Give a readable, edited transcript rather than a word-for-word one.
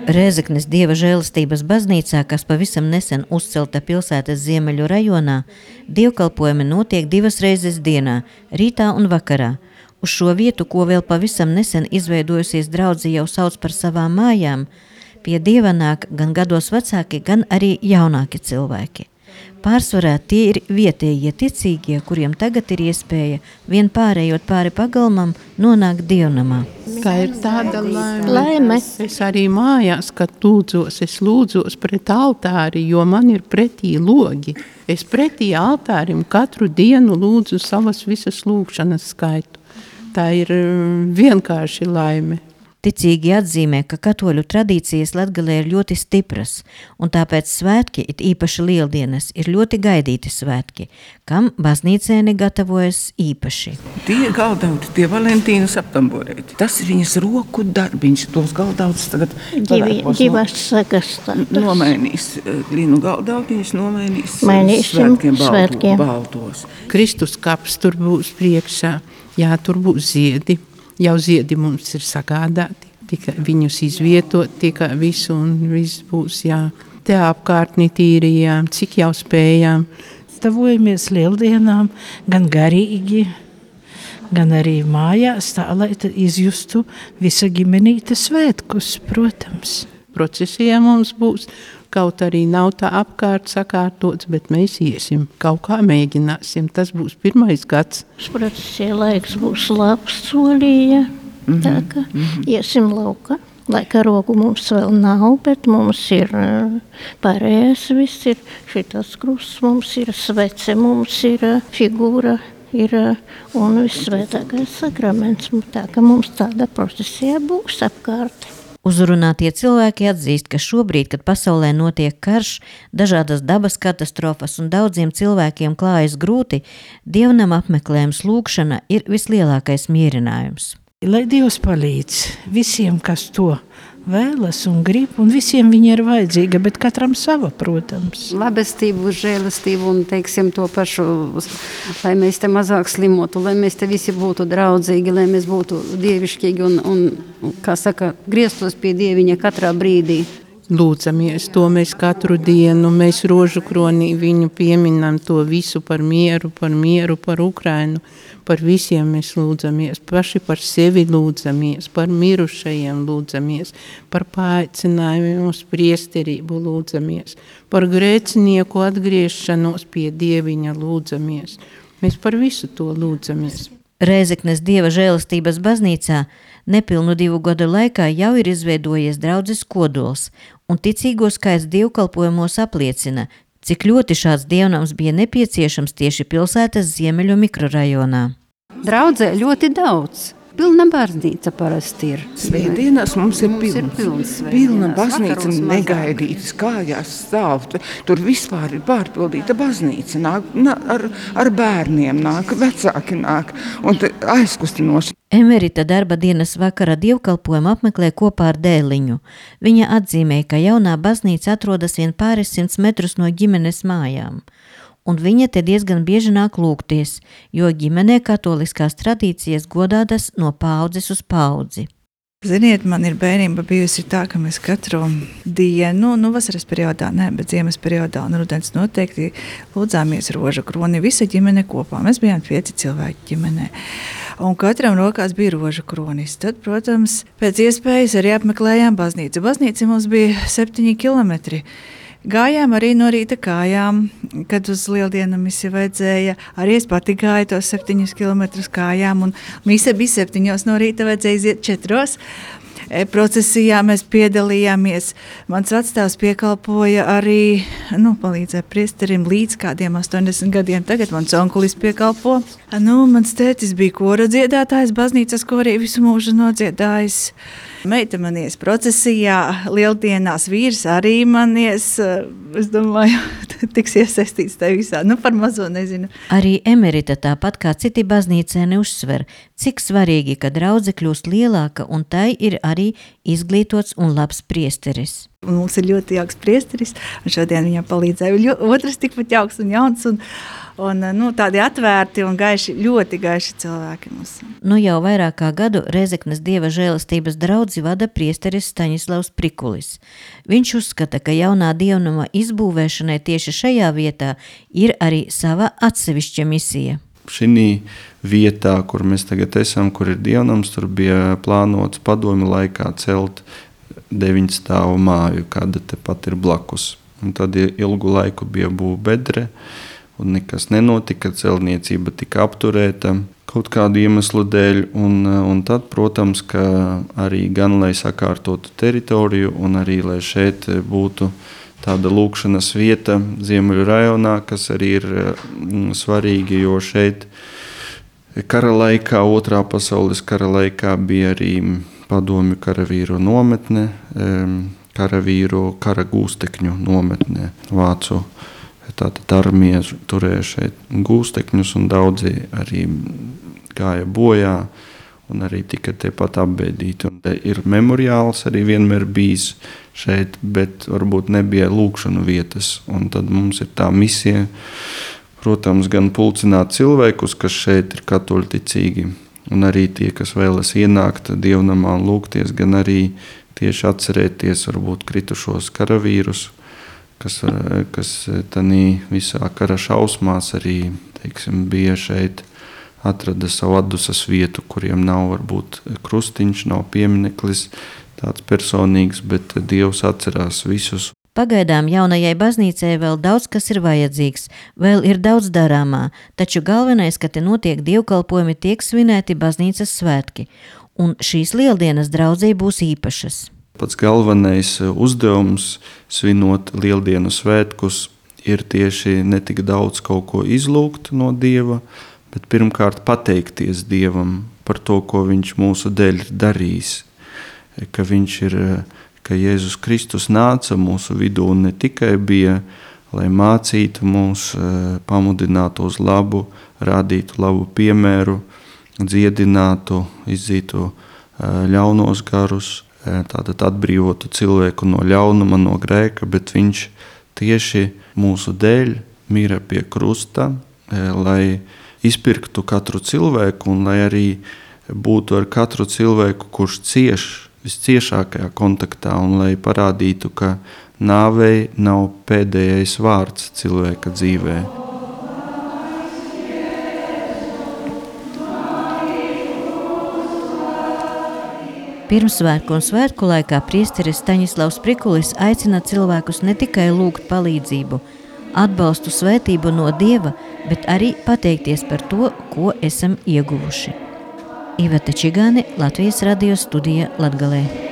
Rēzeknes Dieva žēlastības baznīcā, kas pavisam nesen uzcelta pilsētas ziemeļu rajonā, dievkalpojumi notiek 2 reizes dienā, rītā un vakarā. Uz šo vietu, ko vēl pavisam nesen izveidojusies draudze jau sauc par savām mājām, pie Dieva nāk gan gados vecāki, gan arī jaunāki cilvēki. Pārsvarā tie ir vietējie ticīgie, kuriem tagad ir iespēja, vien pārējot pāri pagalmam, nonākt dievnamā. Tā ir tāda laime. Es arī mājās, kad lūdzos, es lūdzos pret altāri, jo man ir pretī logi. Es pretī altārim katru dienu lūdzu savas visas lūgšanas skaitu. Tā ir vienkārši laime. Ticīgi atzīmē, ka katoļu tradīcijas Latgalē ir ļoti stipras, un tāpēc svētki, it īpaši lieldienas, ir ļoti gaidīti svētki, kam baznīcēni gatavojas īpaši. Tie galdauti, tie Valentīnas aptamborēti, tas ir viņas roku darbiņš, tos galdautus tagad divas sagas nomainīs, glinu galdautiņus nomainīs svētkiem baltos. Kristus kaps tur būs priekšā, jā, tur būs ziedi. Jau ziedi mums ir sagādāti, tikai viņus izvietot, tikai visu un viss būs, jā. Te apkārtni tīrījām, cik jau spējām. Stavojamies lieldienām, gan garīgi, gan arī mājās, tā, lai izjustu visa ģimenīte svētkus, protams. Procesijā mums būs, kaut arī nav tā apkārt sakārtots, bet mēs iesim, kaut kā mēģināsim, tas būs 1. gads. Procesijā laiks būs labs solīja, tā ka iesim lauka. Lai karogu mums vēl nav, bet mums ir pārējais viss, ir šitas krusts, mums ir svece, mums ir figūra, ir un vissvētākais sakraments, tā ka mums tāda procesijā būs apkārt. Uzrunātie cilvēki atzīst, ka šobrīd, kad pasaulē notiek karš, dažādas dabas katastrofas un daudziem cilvēkiem klājas grūti, dievnama apmeklējums lūgšana ir vislielākais mierinājums. Lai Dievs palīdz visiem, kas to vēlas un grib, un visiem viņa ir vajadzīga, bet katram sava, protams. Labestību, žēlastību un, teiksim, to pašu, lai mēs te mazāk slimotu, lai mēs te visi būtu draudzīgi, lai mēs būtu dievišķīgi un kā saka, grieztos pie Dieviņa katrā brīdī. Lūdzamies, to mēs katru dienu, mēs rožu kronī viņu pieminam to visu par mieru, par Ukrainu, par visiem mēs lūdzamies, paši par sevi lūdzamies, par mirušajiem lūdzamies, par paaicinājumu uz priesterību lūdzamies, par grēcinieku atgriešanos pie Dieviņa lūdzamies. Mēs par visu to lūdzamies. Rēzeknes Dieva žēlastības baznīcā nepilnu 2 gadu laikā jau ir izveidojies draudzes kodols, un ticīgo skaits dievkalpojumos apliecina, cik ļoti šāds dievnams bija nepieciešams tieši pilsētas ziemeļu mikrorajonā. Draudzē ļoti daudz. Pilna baznīca parasti ir. Svētdienās mums ir pilna baznīca, negaidītas kājās stāv. Tur vispār ir pārpildīta baznīca. Nāk ar bērniem, nāk vecāki nāk un aizkustinoši. Emerita darba dienas vakara dievkalpojumu apmeklē kopā ar dēliņu. Viņa atzīmē, ka jaunā baznīca atrodas vien pāris 100 metrus no ģimenes mājām. Un viņa te diezgan bieži nāk lūgties, jo ģimenē katoliskās tradīcijas godātas no paudzes uz paudzi. Ziniet, man ir bērnība bijusi tā, ka mēs katru dienu, vasaras periodā, bet ziemas periodā un rudens noteikti lūdzāmies rožu kroni, visa ģimene kopā. Mēs bijām 5 cilvēki ģimenē. Un katram rokās bija rožu kronis. Tad, protams, pēc iespējas arī apmeklējām baznīcu. Baznīca mums bija 7 kilometri. Gājām arī no rīta kājām, kad uz lieldienu misiju vajadzēja. Arī es pati gāju tos 7 kilometrus kājām, un mise bija 7 no rīta, vajadzēja iziet 4. Procesijā mēs piedalījāmies. Mans vecstāvs piekalpoja arī, palīdzēja priesterim līdz kādiem 80 gadiem. Tagad mans onkulis piekalpo. Mans tētis bija kora dziedātājs, baznīcas korī visu mūžu nodziedājis. Meita manies procesijā, lieldienās vīrs arī manies, es domāju, tiks iesaistīts tai visā, par mazo nezinu. Arī Emerita tāpat kā citi baznīcē neuzsver, cik svarīgi, ka draudze kļūst lielāka un tai ir arī izglītots un labs priesteris. Mums ir ļoti jauks priesteris, un šodien viņam palīdzēja otrs tikpat jauks un jauns, Un, tādi atvērti un gaiši, ļoti gaiši cilvēki mums. Nu jau vairāk kā gadu Rēzeknes Dieva žēlastības draudzi vada priesteris Staņislavs Prikulis. Viņš uzskata, ka jaunā dievnama izbūvēšanai tieši šajā vietā ir arī sava atsevišķa misija. Šī vietā, kur mēs tagad esam, kur ir dievnams, tur bija plānots padomju laikā celt 9 stāvu māju, kāda tepat ir blakus. Un tad ilgu laiku bija būvbedre, un nekas nenotika, celtniecība tika apturēta kaut kādu iemeslu dēļ, un tad, protams, ka arī gan, lai sakārtotu teritoriju, un arī, lai šeit būtu tāda lūkšanas vieta Ziemeļu rajonā, kas arī ir svarīgi, jo šeit kara laikā, Otrā pasaules kara laikā bija arī padomju karavīru nometne, karavīru kara gūstekņu nometne. Vācu tātad armija turēja šeit gūstekņus un daudzi arī gāja bojā un arī tika tepat apbēdīti. Un ir memoriāls arī vienmēr bijis šeit, bet varbūt nebija lūkšanu vietas. Un tad mums ir tā misija, protams, gan pulcināt cilvēkus, kas šeit ir katoļticīgi, un arī tie, kas vēlas ienākt dievnamā un lūgties, gan arī tieši atcerēties varbūt kritušos karavīrus, kas tanī visā kara šausmās arī, bija šeit, atrada savu atdusas vietu, kuriem nav varbūt krustiņš, nav piemineklis tāds personīgs, bet Dievs atcerās visus. Pagaidām jaunajai baznīcai vēl daudz kas ir vajadzīgs, vēl ir daudz darāmā, taču galvenais, ka te notiek dievkalpojumi, tiek svinēti baznīcas svētki, un šīs lieldienas draudzei būs īpašas. Pats galvenais uzdevums, svinot lieldienu svētkus, ir tieši ne tik daudz kaut ko izlūgt no Dieva, bet pirmkārt pateikties Dievam par to, ko viņš mūsu dēļ ir darījis, ka Jēzus Kristus nāca mūsu vidū un ne tikai bija, lai mācītu mūs, pamudinātu uz labu, rādītu labu piemēru, dziedinātu, izdzītu ļaunos garus, tātad atbrīvotu cilvēku no ļaunuma, no grēka, bet viņš tieši mūsu dēļ mira pie krusta, lai izpirktu katru cilvēku un lai arī būtu ar katru cilvēku, kurš cieš visciešākajā kontaktā un lai parādītu, ka nāvei nav pēdējais vārds cilvēka dzīvē. Pirmsvētku un svētku laikā priesteris Staņislavs Prikulis aicina cilvēkus ne tikai lūgt palīdzību, atbalstu, svētību no Dieva, bet arī pateikties par to, ko esam ieguvuši. Iveta Čigāne, Latvijas radio studija Latgalē.